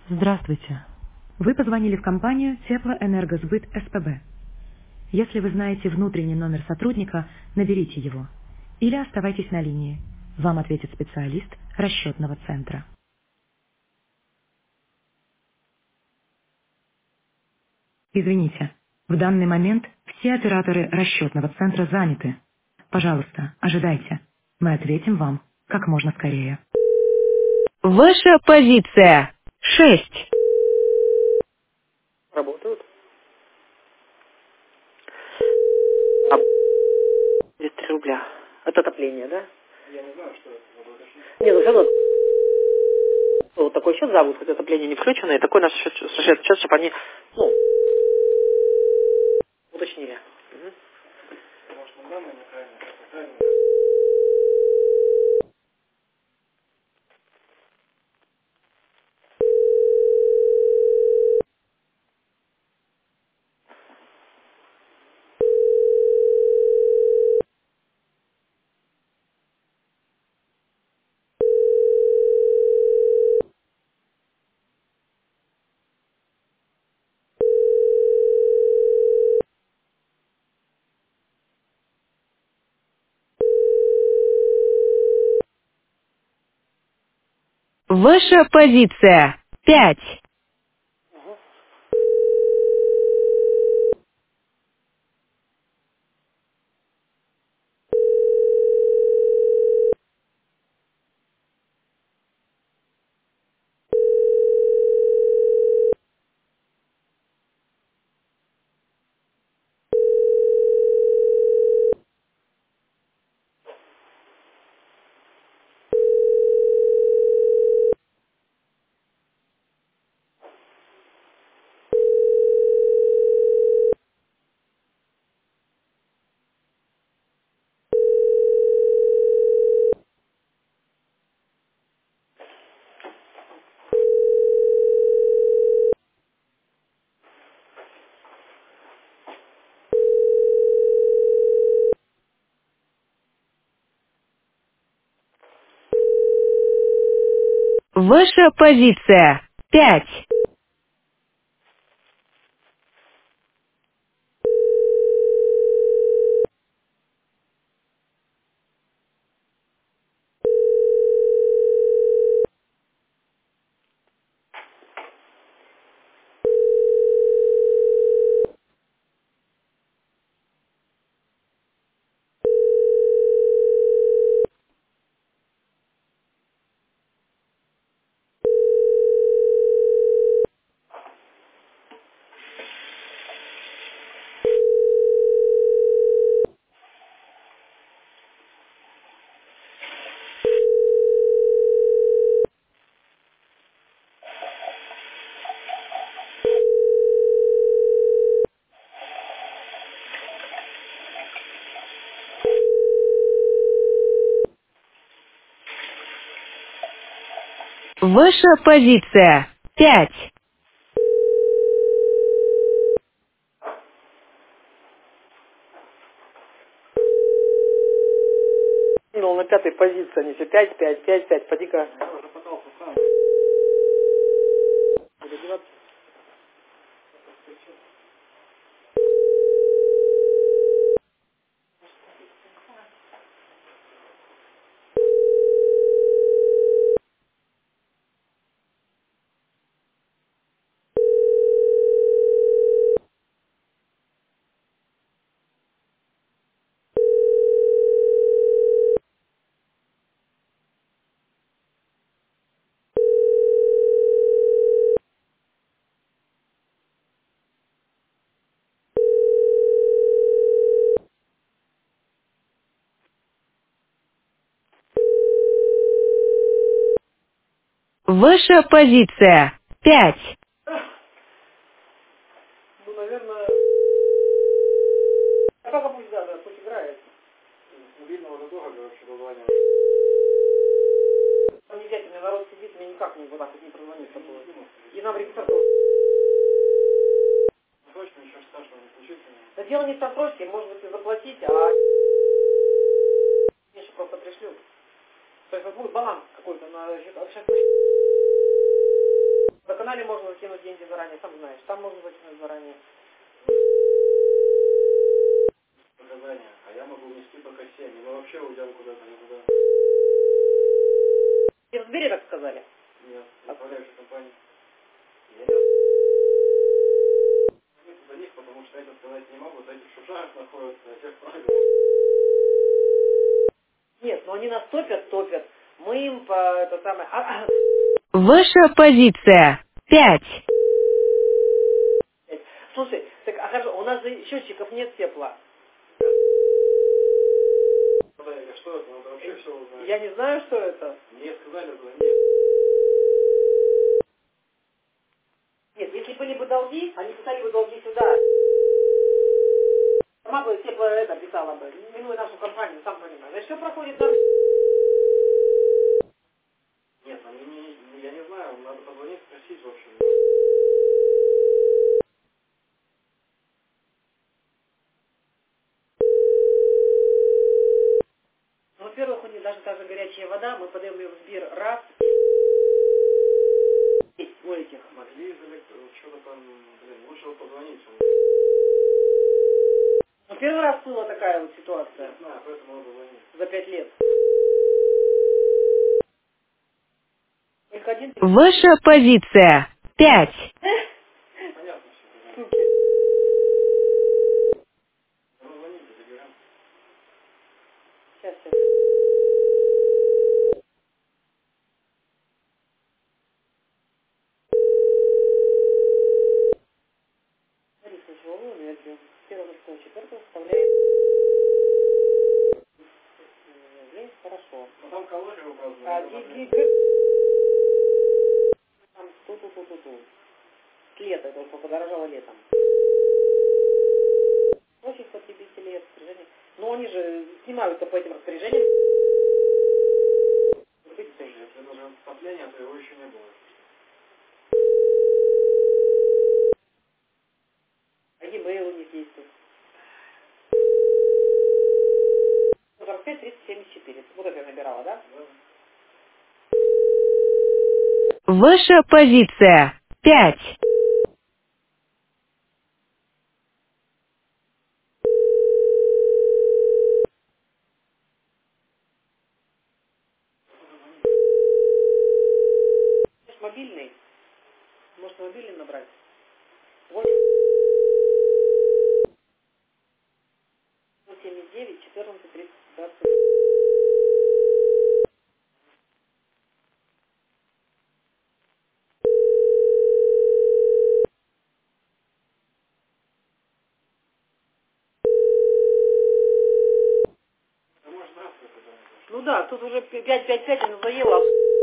Здравствуйте. Вы позвонили в компанию Теплоэнергосбыт СПБ. Если вы знаете внутренний номер сотрудника, наберите его. Или оставайтесь на линии. Вам ответит специалист расчетного центра. Извините, в данный момент все операторы расчетного центра заняты. Пожалуйста, ожидайте. Мы ответим вам как можно скорее. Ваша позиция 6. Работают. А 3 рубля. Это отопление, да? Не, ну все равно вот такой счет зовут, хоть отопление не включено, и такой наш счет, чтобы они, уточнили. Мгм. Ваша позиция 5. Ваша позиция 5. Ваша позиция 5. Ну, на 5-й позиции, они все 5, 5, 5, 5, поди-ка. Куда деваться? Ваша позиция 5. Ну, наверное... А пока пусть, да, пусть играет. Мобильного задолго вообще дозвонил. Не взять, у меня народ сидит, мне никак не вот так вот не прозвонится. И нам регистратура. Срочно ничего страшного не случится. Да дело не в срочке, может быть и заплатить, а мне же просто пришлют. То есть вот будет баланс какой-то на счет. Сейчас на канале терминале можно закинуть деньги заранее, сам знаешь. Там можно закинуть заранее. Показания. А я могу внести только 7. И мы вообще уйдем куда-то, не туда. И в Сбере так сказали? Нет, управляющая компания. Я не за них, потому что это сказать не могут. Эти в шушарах находятся, а тех правил. Нет, но они нас топят. Мы им по это самое... Ваша позиция 5. Слушай, так а хорошо, у нас же счетчиков нет тепла. Что это? Надо вообще все узнать. Я не знаю, что это. Мне сказали, звони. Нет, если были бы долги, они писали бы долги сюда. Сама бы тепло это писала бы. Минуя нашу компанию, сам понимаешь. Значит, все проходит там. Нет, они не... Я не знаю, надо позвонить, спросить, в общем. Ну, во-первых, у них даже та же горячая вода, мы подаем ее в Сбер раз, и у этих. Могли что-то там... Блин, лучше вот позвонить. Ну, первый раз была такая вот ситуация. Не знаю, поэтому надо звонить. За 5 лет. Только один... Ваша позиция 5. Понятно все. Суки. Ну, звоните, заберем. Сейчас. Смотри, ключевую энергию. С 1.04 вставляем. Хорошо. Ну, там калории указаны. А это там ту-ту-ту-ту-ту. Лето, это вот подорожало летом. Очень потребителей распоряжения. Но они же снимаются по этим распоряжениям. Быть Слушай, если даже отопление, то его еще не было. а e-mail у них есть тут. 45 374. Вот это я набирала, да? Ваша позиция 5. Есть мобильный. Может мобильный набрать? 879 14 30 20. Да может завтра тогда. Ну да, тут уже 5-5-5 надоело.